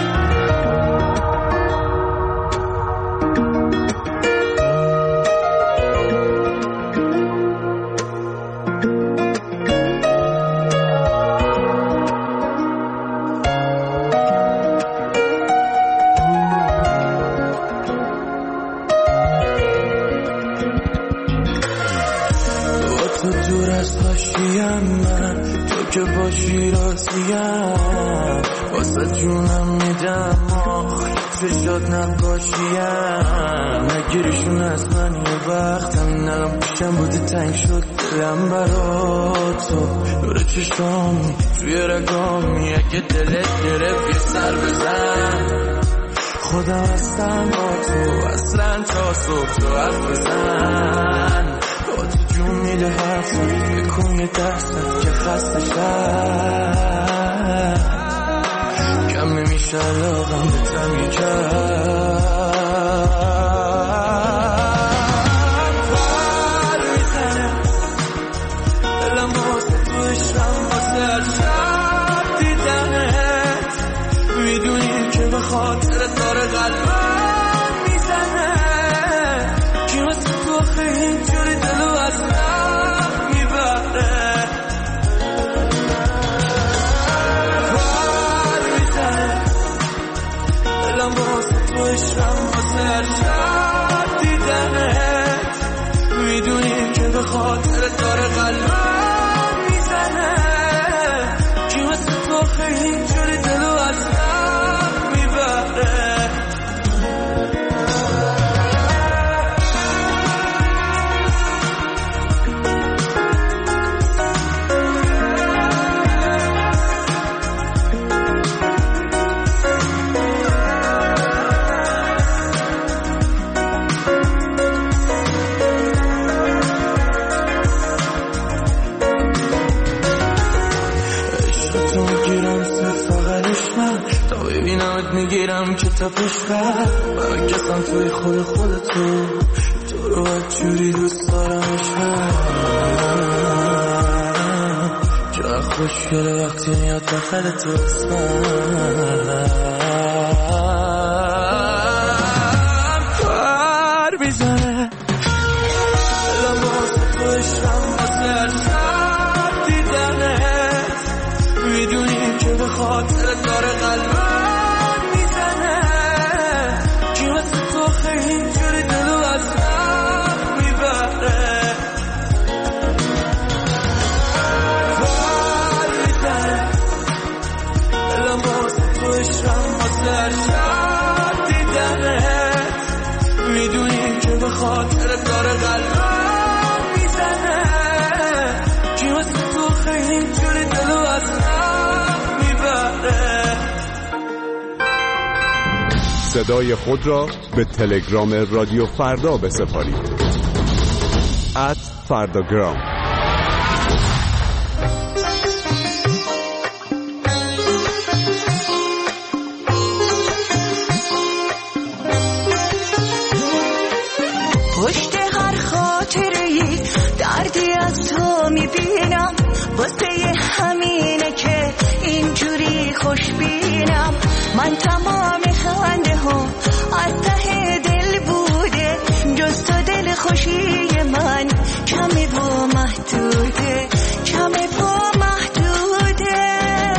دور از حاشیم من، تو که باشی راضیم، واسه جونم میدم چشات نباشیم. نگیریشون از من یه وقتم نلام پیشم بودی، تنگ شد دلم برا تو. نور چشامی توی رگامی، اگه دلت گرفت یه سر بزن. خودم هستم با تو اصلا تا صبح تو حرف بزن. با تو جون میده حرفم، بکن یه درست که خسته شد. کم نمیشه علاقم به تم یه کرد. پر میزنه دلم واسه تو عشقم، واسه هر شب دیدنت. میدونی که به خاطر داره قلبم میزنه، که واسه تو خیلی اینجوری دلو از من میبره. عشقم واسه هر شب دیدنت. میدونی که به خاطر داره قلبم میزنه، که واسه تو خیلی اینجوری دلو از من میبره. تا پشتر برکستم توی خودتو تو رو جوری دوست دارمشم چرا خوشگله وقتی میاد بخل تو اسمم پر میزنه لباس تو عشقم واسه شب دیدنت میدونی که به خاطر داره قلبم میزنه کی واسه تو خیلی جوری دلو از من میبره پر میزنه لباس تو عشقم واسه شب دیدنت میدونی که به خاطر داره قلبم میزنه کی واسه تو خیلی جوری دلو از من میبره. صدای خود را به تلگرام رادیو فردا بسپارید @فرداگرام. پشت هر خاطره‌ای دردی از تو میبینم واسه همینه که اینجوری خوشبینم من تمام خنده ها از ته دل بوده جز تو دل خوشی من کمی با محدوده کمی با محدوده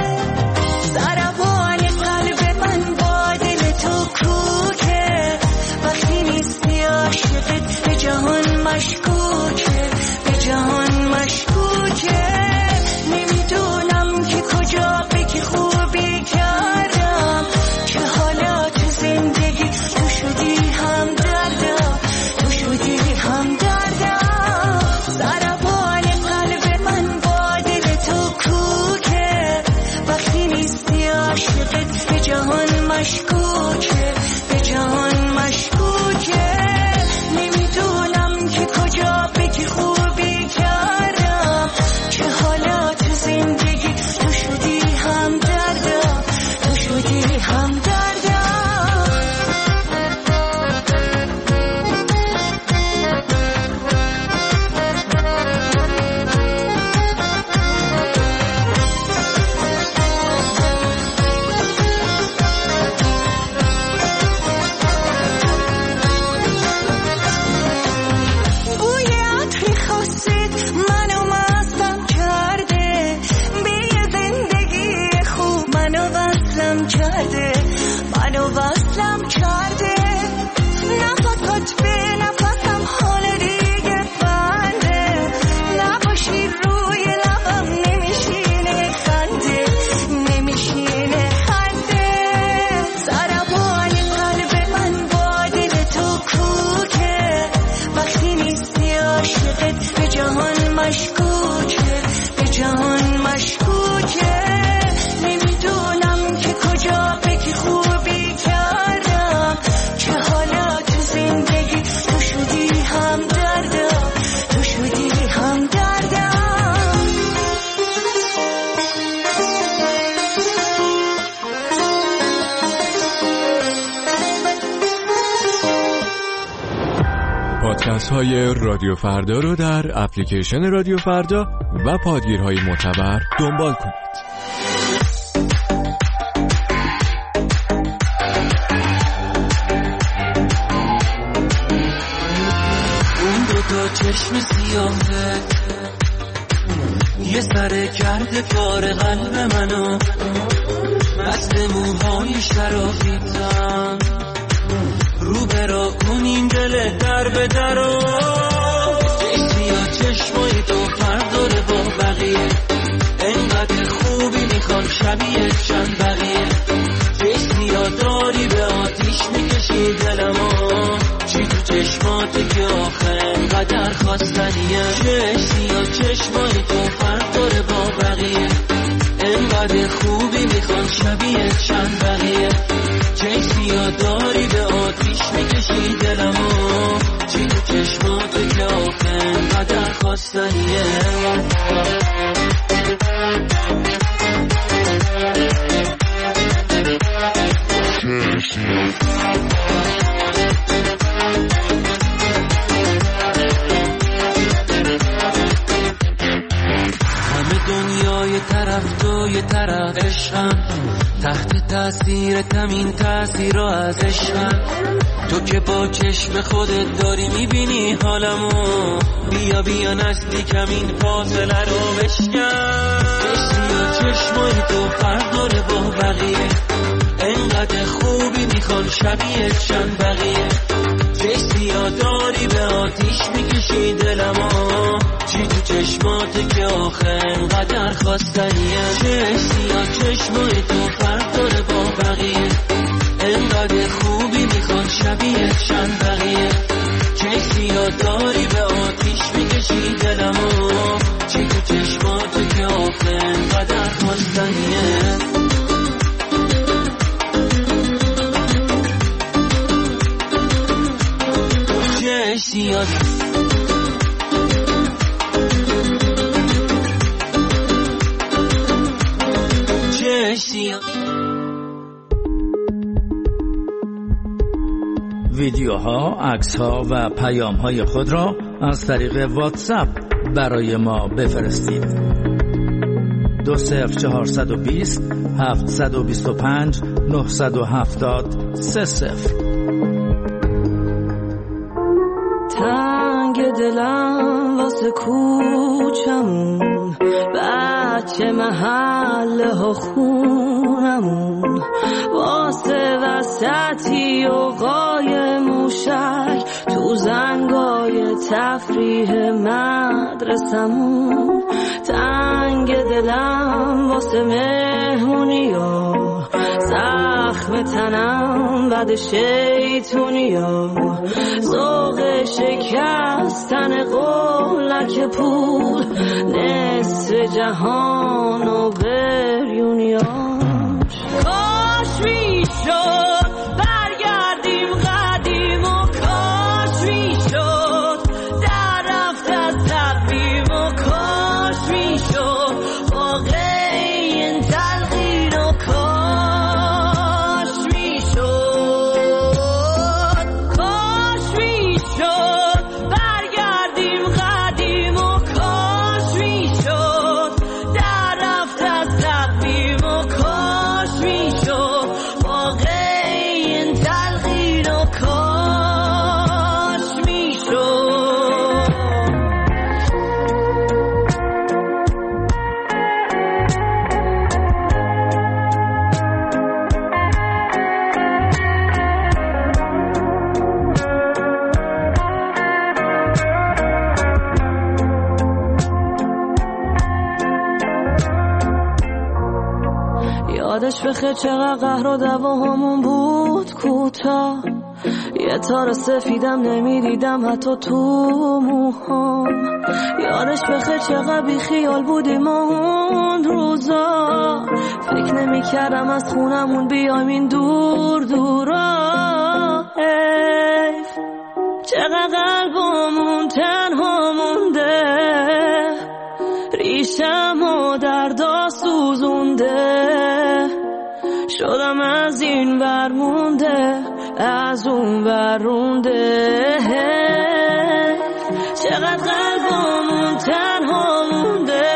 ضربان قلب من با دل تو کوکه وقتی نیستی عاشقت به جهان مشکوکه به جهان مشکوکه نمیدونم که کجا به که خوبی کردم که حالا تو زندگی تو شدی هم دردم تو شدی هم دردم ضربان قلب من با دل تو کوکه وقتی نیستی عاشقت به جهان مشکوکه به جهان مشکوکه نمیدونم که کجا به که خوبی کردم که حالا تو زندگی تو شدی هم دردم تو شدی هم دردم بوی عطر خاصت منو مستم کرده به یه زندگی خوب منو وصلم کرده منو وصلم کرده نفسات به نفسم حال دیگه بنده نباشی روی لبم نمیشینه خنده نمیشینه خنده ضربان قلب من با دل تو کوکه وقتی نیستی عاشقت به جهان مشکوکه به جهان مشکوکه نمیدونم که کجا به که خوبی کردم که حالا تو زندگی تو شدی هم دردم تو شدی هم دردم پادکست های رادیو فردا رو در اپلیکیشن رادیو فردا و پادگیرهای معتبر دنبال کنید. اون دوتا چشم سیاهه یه سر کرده کار قلب منو مثل موهای شرافیتم رو برا کنیم دل در به درو یا چشمای تو فرق داره با بقیه انقدر خوبی میخوان شبیه چند بقیه چشمیا داری به آتیش میکشی دلمو چی تو چشماته که آخه انقدر خواستنیه چشمیا چشمای تو فرق داره با بقیه انقدر خوبی میخوان شبیه چند بقیه چشمیا داری به آتیش میکشی دلمو چی تو چشماته که آخه انقدر خواستنیه چشمیا یه طرف عشقم، تحت تاثیر تمین تاثیر رو از عشقم. تو که با چشم خودت داری میبینی حالمو، بیا بیا نزدیکم این فاصله رو بشکن. چشمای تو فرق داره با بقیه، انقدر خوبی میخوان شبیه چند بقیه. چشمیا داری به آتیش میکشی دلمو، چی تو چشماته که آخه انقدر خواستنیه. چشمای تو فرق داره با بقیه، انقدر خوبی میخوان شبیه چند بقیه. چشمیا داری به آتیش میکشی دلمو، چی تو چشماته که آخه انقدر خواستنیه. ویدیوها، عکس‌ها و پیام‌های خود را از طریق واتساپ برای ما بفرستید. 20420 725 970 30. تنگ دلم واسه کوچمون، بچه محله ها خونمون، واسه وسطی و قای موشک تو زنگای تفریح مدرسمون. تنگ دلم واسه مهمونی و زخم تنم بعد شیطونی و ذوق شکستن قولک پول، نصف جهان و بریونیاش. کاش میشد برگردیم قدیم و کاش میشد در رفت از تقویم و کاش میشد واقعی این تلقین و کاش میشد. کاش میشد برگردیم قدیم و کاش میشد در رفت از تقویم و کاش میشد واقعی این تلقین و کاش میشد. یادش بخیر چقدر قهر و دعواهامون بود کوتاه، یه تار سفیدم نمیدیدم حتی تو موهام. یادش بخیر چقدر بی خیال بودیم اون روزا، فکر نمی‌کردم از خونمون بیایم این دور دورا. حیف چقدر قلبمون تنها مونده، ریشمو دردا سوزونده، شدم از این ور مونده از اون ور رونده. چقدر قلبمون تنها مونده،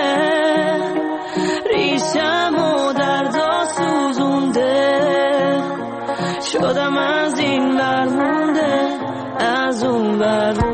ریشمو دردا سوزونده، شدم از این ور مونده از اون ور.